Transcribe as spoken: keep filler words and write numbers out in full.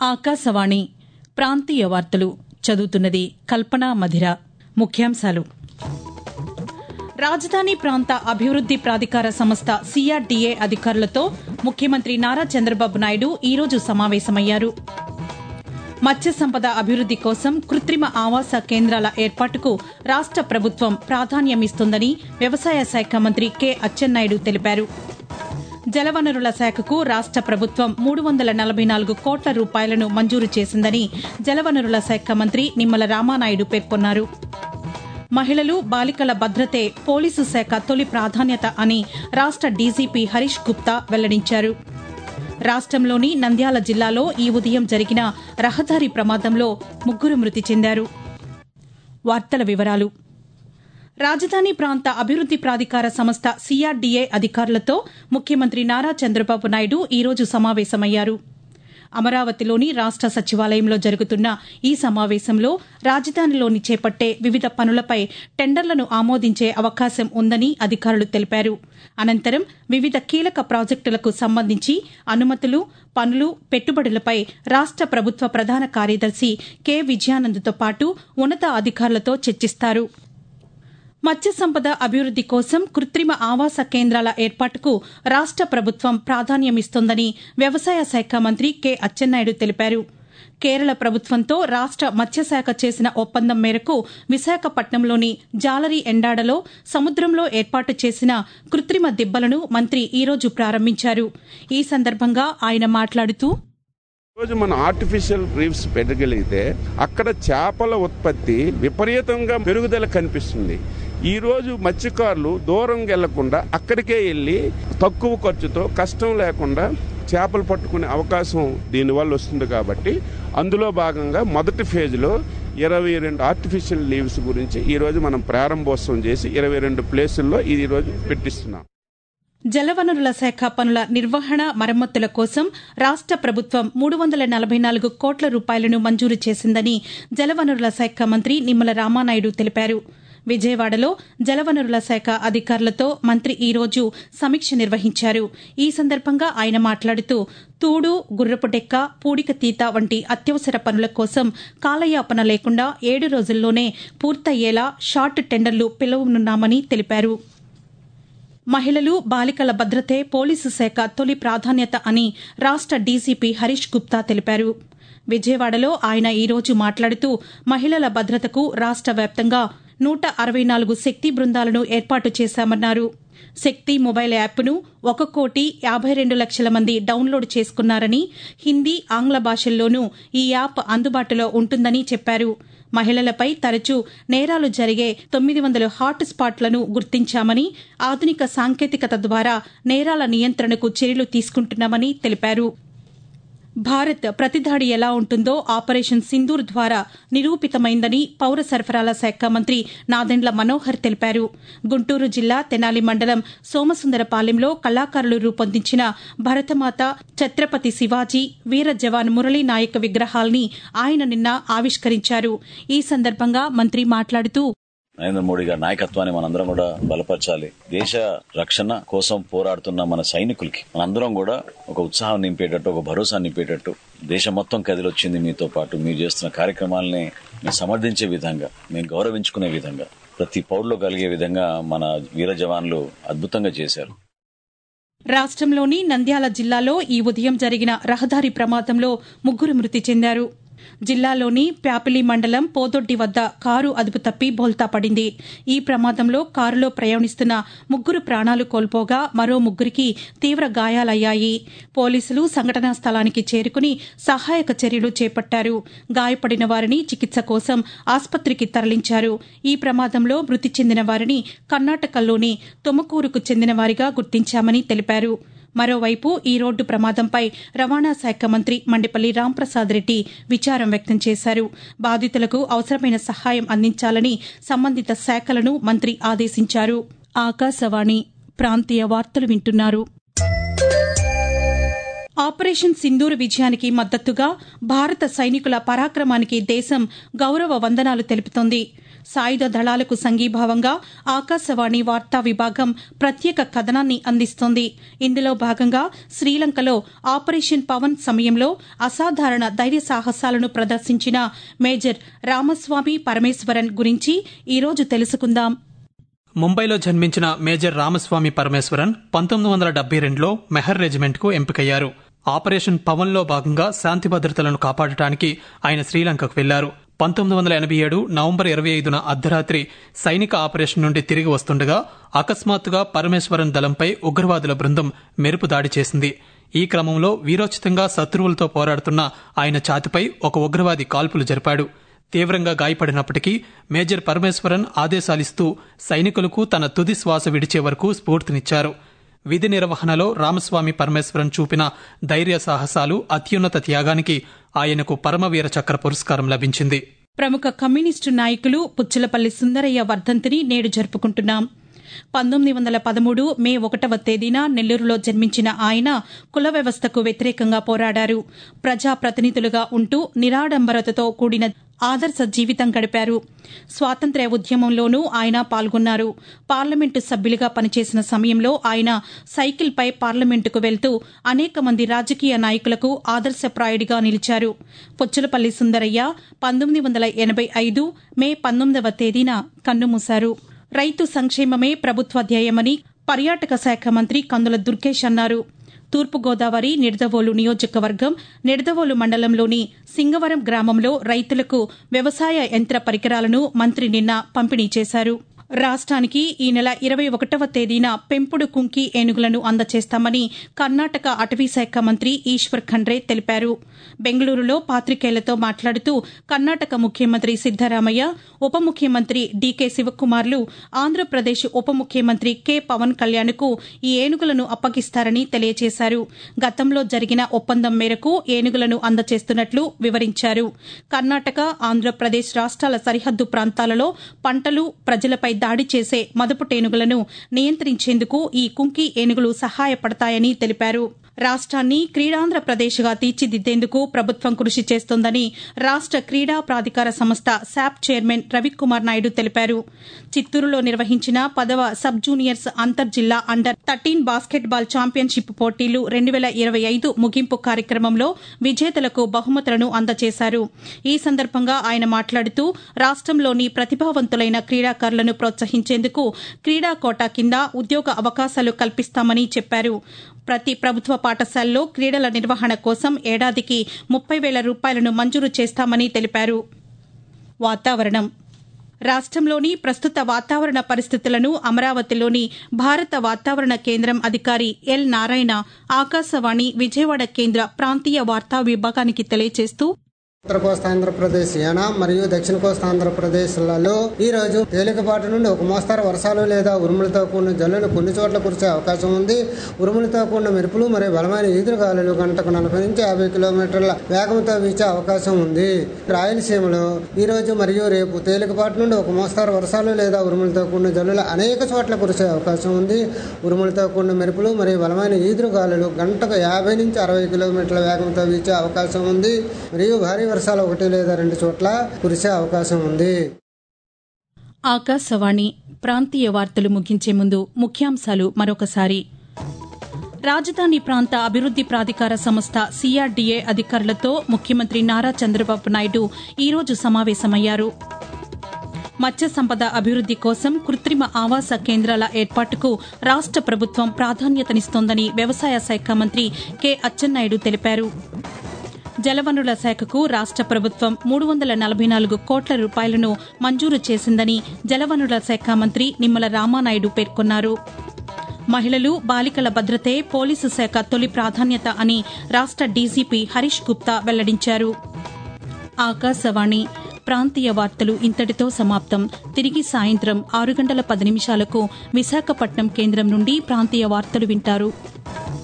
ఆకాశవాణి ప్రాంతీయ వార్తలు చదువుతున్నది కల్పనా మధిర. ముఖ్యాంశాలు: రాజధాని ప్రాంత అభివృద్ది ప్రాధికార సంస్థ సీఆర్డీఏ అధికారులతో ముఖ్యమంత్రి నారా చంద్రబాబు నాయుడు ఈరోజు సమావేశమయ్యారు. మత్స్య సంపద అభివృద్ది కోసం కృత్రిమ ఆవాస కేంద్రాల ఏర్పాటుకు రాష్ట ప్రభుత్వం ప్రాధాన్యమిస్తోందని వ్యవసాయ శాఖ మంత్రి కె అచ్చెన్నాయుడు తెలిపారు. జలవనరుల శాఖకు రాష్ట ప్రభుత్వం మూడు వందల నలభై నాలుగు కోట్ల రూపాయలను మంజూరు చేసిందని జలవనరుల శాఖ మంత్రి నిమ్మల రామానాయుడు పేర్కొన్నారు. మహిళలు, బాలికల భద్రతే పోలీసు శాఖ తొలి ప్రాధాన్యత అని రాష్ట డీజీపీ హరీష్ గుప్తా వెల్లడించారు. రాష్టంలోని నంద్యాల జిల్లాలో ఈ ఉదయం జరిగిన రహదారి ప్రమాదంలో ముగ్గురు మృతి చెందారు. వార్తల వివరాలు: రాజధాని ప్రాంత అభివృద్ది ప్రాధికార సంస్థ సీఆర్డీఏ అధికారులతో ముఖ్యమంత్రి నారా చంద్రబాబు నాయుడు ఈరోజు సమావేశమయ్యారు. అమరావతిలోని రాష్ట సచివాలయంలో జరుగుతున్న ఈ సమావేశంలో రాజధానిలోని చేపట్టే వివిధ పనులపై టెండర్లను ఆమోదించే అవకాశం ఉందని అధికారులు తెలిపారు. అనంతరం వివిధ కీలక ప్రాజెక్టులకు సంబంధించి అనుమతులు, పనులు, పెట్టుబడులపై రాష్ట ప్రభుత్వ ప్రధాన కార్యదర్శి కె విజయానంద్తో పాటు ఉన్నత అధికారులతో చర్చిస్తారు. మత్స్య సంపద అభివృద్ది కోసం కృత్రిమ ఆవాస కేంద్రాల ఏర్పాటుకు రాష్ట ప్రభుత్వం ప్రాధాన్యమిస్తోందని వ్యవసాయ శాఖ మంత్రి కె అచ్చెన్నాయుడు తెలిపారు. కేరళ ప్రభుత్వంతో రాష్ట మత్స్యశాఖ చేసిన ఒప్పందం మేరకు విశాఖపట్నంలోని జాలరి ఎండాడలో సముద్రంలో ఏర్పాటు చేసిన కృత్రిమ దిబ్బలను మంత్రి ఈరోజు ప్రారంభించారు. ఈ సందర్భంగా ఆయన మాట్లాడుతూ, రోజు మనం ఆర్టిఫిషియల్ రీఫ్స్ పెట్టగలిగితే అక్కడ చేపల ఉత్పత్తి విపరీతంగా పెరుగుదల కనిపిస్తుంది. ఈ రోజు మత్స్యకారులు దూరం వెళ్లకుండా అక్కడికే వెళ్లి తక్కువ ఖర్చుతో కష్టం లేకుండా చేపలు పట్టుకునే అవకాశం దీనివల్ల వస్తుంది. కాబట్టి అందులో భాగంగా మొదటి ఫేజ్లో ఇరవై రెండు ఆర్టిఫిషియల్ లీవ్స్ గురించి ఈ రోజు మనం ప్రారంభోత్సవం చేసి ఇరవై రెండు ప్లేసుల్లో ఈ రోజు పెట్టిస్తున్నాం. జలవనరుల శాఖ పనుల నిర్వహణ, మరమ్మతుల కోసం రాష్ట ప్రభుత్వం మూడు వందల నలభై నాలుగు కోట్ల రూపాయలను మంజూరు చేసిందని జలవనరుల శాఖ మంత్రి నిమ్మల రామానాయుడు తెలిపారు. విజయవాడలో జలవనరుల శాఖ అధికారులతో మంత్రి ఈరోజు సమీక్ష నిర్వహించారు. ఈ సందర్భంగా ఆయన మాట్లాడుతూ, తూడు, గుర్రపు డెక్క, పూడికతీత వంటి అత్యవసర పనుల కోసం కాలయాపన లేకుండా ఏడు రోజుల్లోనే పూర్తయ్యేలా షార్ట్ టెండర్లు పిలవనున్నామని తెలిపారు. మహిళలు, బాలికల భద్రతే పోలీసు శాఖ తొలి ప్రాధాన్యత అని రాష్ట డీజీపీ హరీష్ గుప్తా తెలిపారు. విజయవాడలో ఆయన ఈరోజు మాట్లాడుతూ, మహిళల భద్రతకు రాష్ట వ్యాప్తంగా నూట అరవై నాలుగు శక్తి బృందాలను ఏర్పాటు చేశామన్నారు. శక్తి మొబైల్ యాప్ను ఒక కోటి యాభై రెండు లక్షల మంది డౌన్లోడ్ చేసుకున్నారని, హిందీ, ఆంగ్ల భాషల్లోనూ ఈ యాప్ అందుబాటులో ఉంటుందని చెప్పారు. మహిళలపై తరచూ నేరాలు జరిగే తొమ్మిది వందల హాట్ స్పాట్లను గుర్తించామని, ఆధునిక సాంకేతికత ద్వారా నేరాల నియంత్రణకు చర్యలు తీసుకుంటున్నామని తెలిపారు. భారత్ ప్రతిదాడి ఎలా ఉంటుందో ఆపరేషన్ సింధూర్ ద్వారా నిరూపితమైందని పౌర సరఫరాల శాఖ మంత్రి నాదెండ్ల మనోహర్ తెలిపారు. గుంటూరు జిల్లా తెనాలి మండలం సోమసుందరపాలెంలో కళాకారులు రూపొందించిన భరతమాత, ఛత్రపతి శివాజీ, వీర జవాన్ మురళీ నాయక్ విగ్రహాల్ని ఆయన నిన్న ఆవిష్కరించారు. ఈ సందర్భంగా మంత్రి మాట్లాడుతూ, నరేంద్ర మోడీ గారి నాయకత్వాన్ని మనందరం కూడా బలపరచాలి. దేశ రక్షణ కోసం పోరాడుతున్న మన సైనికులకి మనందరం కూడా ఒక ఉత్సాహం నింపేటట్టు, ఒక భరోసా నింపేటట్టు, దేశం మొత్తం కదిలొచ్చింది మీతో పాటు, మీరు చేస్తున్న కార్యక్రమాలని మేము సమర్థించే విధంగా, మేము గౌరవించుకునే విధంగా, ప్రతి పౌరులో కలిగే విధంగా మన వీర జవాన్లు అద్భుతంగా చేశారు. రాష్టంలోని నంద్యాల జిల్లాలో ఈ ఉదయం జరిగిన రహదారి ప్రమాదంలో ముగ్గురు మృతి చెందారు. జిల్లాలోని ప్యాపిలి మండలం పోదొడ్డి వద్ద కారు అదుపు తప్పి బోల్తా పడింది. ఈ ప్రమాదంలో కారులో ప్రయాణిస్తున్న ముగ్గురు ప్రాణాలు కోల్పోగా మరో ముగ్గురికి తీవ్ర గాయాలయ్యాయి. పోలీసులు సంఘటనా స్థలానికి చేరుకుని సహాయక చర్యలు చేపట్టారు. గాయపడిన వారిని చికిత్స కోసం ఆసుపత్రికి తరలించారు. ఈ ప్రమాదంలో మృతి చెందిన వారిని కర్ణాటకలోని తుమకూరుకు చెందిన వారిగా గుర్తించామని తెలిపారు. మరోవైపు ఈ రోడ్డు ప్రమాదంపై రవాణా శాఖ మంత్రి మండిపల్లి రాంప్రసాద్ రెడ్డి విచారం వ్యక్తం చేశారు. బాధితులకు అవసరమైన సహాయం అందించాలని సంబంధిత శాఖలను మంత్రి ఆదేశించారు. ఆకాశవాణి ప్రాంతీయ వార్తలు వింటున్నారు. ఆపరేషన్ సింధూర్ విజయానికి మద్దతుగా భారత సైనికుల పరాక్రమానికి దేశం గౌరవ వందనాలు తెలుపుతోంది. సాయుధ దళాలకు సంఘీభావంగా ఆకాశవాణి వార్తా విభాగం ప్రత్యేక కథనాన్ని అందిస్తోంది. ఇందులో భాగంగా శ్రీలంకలో ఆపరేషన్ పవన్ సమయంలో అసాధారణ ధైర్య సాహసాలను ప్రదర్శించిన మేజర్ రామస్వామి పరమేశ్వరన్ గురించి ఈరోజు తెలుసుకుందాం. ముంబైలో జన్మించిన మేజర్ రామస్వామి పరమేశ్వరన్ పంతొమ్మిది వందల డెబ్బై రెండులో మెహర్ రెజిమెంట్కు ఎంపికయ్యారు. ఆపరేషన్ పవన్లో భాగంగా శాంతి భద్రతలను కాపాడటానికి ఆయన శ్రీలంకకు వెళ్లారు. పంతొమ్మిది వందల ఎనభై ఏడు నవంబర్ ఇరవై ఐదున అర్ధరాత్రి సైనిక ఆపరేషన్ నుండి తిరిగి వస్తుండగా అకస్మాత్తుగా పరమేశ్వరన్ దళంపై ఉగ్రవాదుల బృందం మెరుపు దాడి చేసింది. ఈ క్రమంలో వీరోచితంగా శత్రువులతో పోరాడుతున్న ఆయన ఛాతిపై ఒక ఉగ్రవాది కాల్పులు జరిపాడు. తీవ్రంగా గాయపడినప్పటికీ మేజర్ పరమేశ్వరన్ ఆదేశాలిస్తూ సైనికులకు తన తుది శ్వాస విడిచే వరకు స్ఫూర్తినిచ్చారు. విధి నిర్వహణలో రామస్వామి పరమేశ్వరన్ చూపిన ధైర్య సాహసాలు, అత్యున్నత త్యాగానికి ఆయనకు పరమవీర చక్ర పురస్కారం లభించింది. ప్రముఖ కమ్యూనిస్టు నాయకులు పుచ్చలపల్లి సుందరయ్య వర్ధంతిని నేడు జరుపుకుంటున్నాం. పంతొమ్మిది వందల పదమూడు మే ఒకటవ తేదీన నెల్లూరులో జన్మించిన ఆయన కుల వ్యవస్థకు వ్యతిరేకంగా పోరాడారు. ప్రజాప్రతినిధులుగా ఉంటూ నిరాడంబరతతో కూడిన ఆదర్శ జీవితం గడిపారు. స్వాతంత్ర్య ఉద్యమంలోనూ ఆయన పాల్గొన్నారు. పార్లమెంటు సభ్యులుగా పనిచేసిన సమయంలో ఆయన సైకిల్పై పార్లమెంటుకు వెళ్తూ అనేక మంది రాజకీయ నాయకులకు ఆదర్శప్రాయుడిగా నిలిచారు. పుచ్చలపల్లి సుందరయ్య పంతొమ్మిది వందల ఎనభై ఐదు మే పంతొమ్మిదవ తేదీన కన్నుమూశారు. రైతు సంక్షేమమే ప్రభుత్వ ధ్యేయమని పర్యాటక శాఖ మంత్రి కందుల దుర్గేష్ అన్నారు. తూర్పుగోదావరి నిడదవోలు నియోజకవర్గం నిడదవోలు మండలంలోని సింగవరం గ్రామంలో రైతులకు వ్యవసాయ యంత్ర పరికరాలను మంత్రి నిన్న పంపిణీ చేశారు. రాష్ట్రానికి ఈ నెల ఇరవై ఒకటవ తేదీన పెంపుడు కుంకి ఏనుగులను అందజేస్తామని కర్ణాటక అటవీశాఖ మంత్రి ఈశ్వర్ ఖండ్రే తెలిపారు. బెంగళూరులో పాతికేయులతో మాట్లాడుతూ కర్ణాటక ముఖ్యమంత్రి సిద్దరామయ్య, ఉప ముఖ్యమంత్రి డీకే శివకుమార్లు ఆంధ్రప్రదేశ్ ఉప ముఖ్యమంత్రి కె పవన్ కళ్యాణ్కు ఈ ఏనుగులను అప్పగిస్తారని తెలియజేశారు. గతంలో జరిగిన ఒప్పందం మేరకు ఏనుగులను అందజేస్తున్నట్లు వివరించారు. కర్ణాటక, ఆంధ్రప్రదేశ్ రాష్ట్రాల సరిహద్దు ప్రాంతాలలో పంటలు, ప్రజలపై దాడి చేసే మదపుటేనుగులను నియంత్రించేందుకు ఈ కుంకి ఏనుగులు సహాయపడతాయని తెలిపారు. రాష్ట్రాన్ని క్రీడాంధ్రప్రదేశ్గా తీర్చిదిద్దేందుకు ప్రభుత్వం కృషి చేస్తోందని రాష్ట్ర క్రీడా ప్రాధికార సంస్థ శాప్ చైర్మన్ రవికుమార్ నాయుడు తెలిపారు. చిత్తూరులో నిర్వహించిన పదవ సబ్ జూనియర్స్ అంతర్జిల్లా అండర్ థర్టీన్ బాస్కెట్బాల్ ఛాంపియన్షిప్ పోటీలు రెండు వేల ఇరవై ఐదు ముగింపు కార్యక్రమంలో విజేతలకు బహుమతులను అందజేశారు. ఈ సందర్భంగా ఆయన మాట్లాడుతూ రాష్ట్రంలోని ప్రతిభావంతులైన క్రీడాకారులను ప్రోత్సహించేందుకు క్రీడా కోటా కింద ఉద్యోగ అవకాశాలు కల్పిస్తామని చెప్పారు. ప్రతి ప్రభుత్వ పాఠశాలలో క్రీడల నిర్వహణ కోసం ఏడాదికి ముప్పై వేల రూపాయలను మంజూరు చేస్తామని తెలిపారు. వాతావరణం. రాష్ట్రంలోని ప్రస్తుత వాతావరణ పరిస్థితులను అమరావతిలోని భారత వాతావరణ కేంద్రం అధికారి ఎల్ నారాయణ ఆకాశవాణి విజయవాడ కేంద్ర ప్రాంతీయ వార్తా విభాగానికి తెలియజేస్తూ, ఉత్తర కోస్తాంధ్రప్రదేశ్ యానాం మరియు దక్షిణ కోస్తాంధ్రప్రదేశ్లలో ఈ రోజు తేలికపాటి నుండి ఒక మోస్తరు వర్షాలు లేదా ఉరుములతో కూడిన జల్లులు కొన్ని చోట్ల కురిసే అవకాశం ఉంది. ఉరుములతో కూడిన మెరుపులు మరియు బలమైన ఈదురుగాలులు గంటకు నలభై నుంచి యాభై కిలోమీటర్ల వేగంతో వీచే అవకాశం ఉంది. రాయలసీమలో ఈ రోజు మరియు రేపు తేలికపాటి నుండి ఒక మోస్తరు వర్షాలు లేదా ఉరుములతో కూడిన జల్లులు అనేక చోట్ల కురిసే అవకాశం ఉంది. ఉరుములతో కూడిన మెరుపులు మరియు బలమైన ఈదురుగాలులు గంటకు యాభై నుంచి అరవై కిలోమీటర్ల వేగంతో వీచే అవకాశం ఉంది మరియు భారీ వర్షాలు ఒకటి లేదా రెండు చోట్ల కురిసే అవకాశం ఉంది. ఆకాశవాణి ప్రాంతీయ వార్తలు ముగించే ముందు ముఖ్యాంశాలు మరొకసారి. రాజధాని ప్రాంత అభివృద్ది ప్రాధికార సంస్థ సీఆర్డీఏ అధికారులతో ముఖ్యమంత్రి నారా చంద్రబాబు నాయుడు ఈరోజు సమావేశమయ్యారు. మత్స్య సంపద అభివృద్ది కోసం కృత్రిమ ఆవాస కేంద్రాల ఏర్పాటుకు రాష్ట ప్రభుత్వం ప్రాధాన్యతనిస్తోందని వ్యవసాయ శాఖ మంత్రి కె అచ్చెన్నాయుడు తెలిపారు. జలవనరుల శాఖకు రాష్ట ప్రభుత్వం మూడు వందల నలభై నాలుగు కోట్ల రూపాయలను మంజూరు చేసిందని జలవనరుల శాఖ మంత్రి నిమ్మల రామానాయుడు పేర్కొన్నారు. మహిళలు, బాలికల భద్రతే పోలీసు శాఖ తొలి ప్రాధాన్యత అని రాష్ట డీజీపీ హరీష్ గుప్తా వెల్లడించారు. ఆకాశవాణి ప్రాంతీయ వార్తలు ఇంతటితో సమాప్తం. తిరిగి సాయంత్రం ఆరు గంటల పది నిమిషాలకు విశాఖపట్నం కేంద్రం నుండి ప్రాంతీయ వార్తలు వింటారు.